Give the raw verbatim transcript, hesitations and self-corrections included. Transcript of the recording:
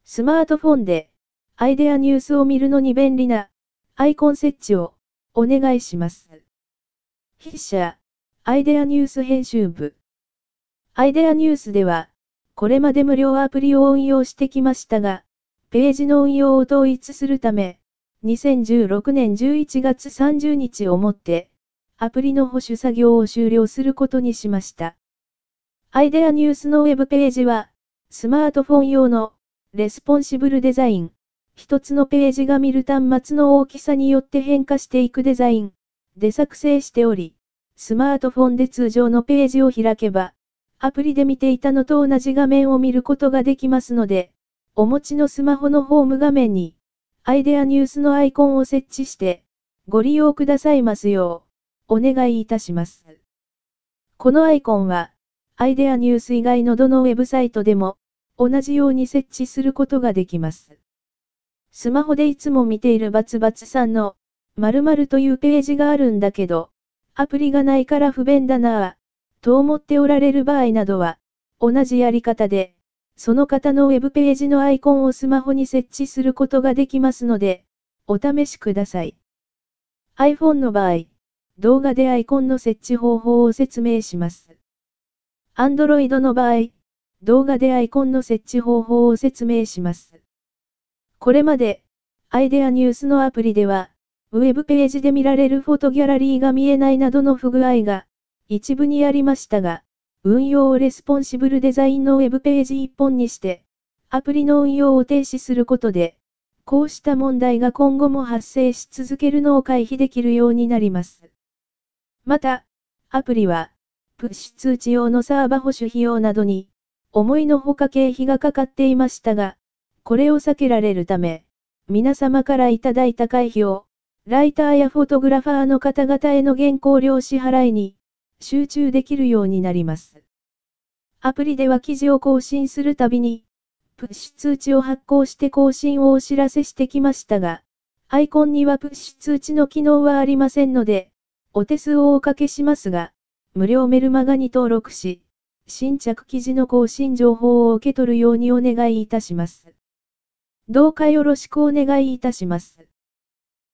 スマートフォンでアイデアニュースを見るのに便利なアイコン設置をお願いします。筆者、アイデアニュース編集部。アイデアニュースでは、これまで無料アプリを運用してきましたが、ページの運用を統一するため、にせんじゅうろくねんじゅういちがつさんじゅうにちをもって、アプリの保守作業を終了することにしました。アイデアニュースのウェブページは、スマートフォン用のレスポンシブルデザイン、一つのページが見る端末の大きさによって変化していくデザインで作成しており、スマートフォンで通常のページを開けば、アプリで見ていたのと同じ画面を見ることができますので、お持ちのスマホのホーム画面に、アイデアニュースのアイコンを設置して、ご利用くださいますよう、お願いいたします。このアイコンは、アイデアニュース以外のどのウェブサイトでも、同じように設置することができます。スマホでいつも見ているバツバツさんの、〇〇というページがあるんだけど、アプリがないから不便だなぁ、と思っておられる場合などは、同じやり方で、その方のウェブページのアイコンをスマホに設置することができますので、お試しください。iPhone の場合、動画でアイコンの設置方法を説明します。Android の場合、動画でアイコンの設置方法を説明します。これまで、アイデアニュースのアプリでは、ウェブページで見られるフォトギャラリーが見えないなどの不具合が、一部にありましたが、運用をレスポンシブルデザインのウェブページ一本にして、アプリの運用を停止することで、こうした問題が今後も発生し続けるのを回避できるようになります。また、アプリは、プッシュ通知用のサーバ保守費用などに、思いのほか経費がかかっていましたが、これを避けられるため、皆様からいただいた会費を、ライターやフォトグラファーの方々への原稿料支払いに、集中できるようになります。アプリでは記事を更新するたびに、プッシュ通知を発行して更新をお知らせしてきましたが、アイコンにはプッシュ通知の機能はありませんので、お手数をおかけしますが、無料メルマガに登録し、新着記事の更新情報を受け取るようにお願いいたします。どうかよろしくお願いいたします。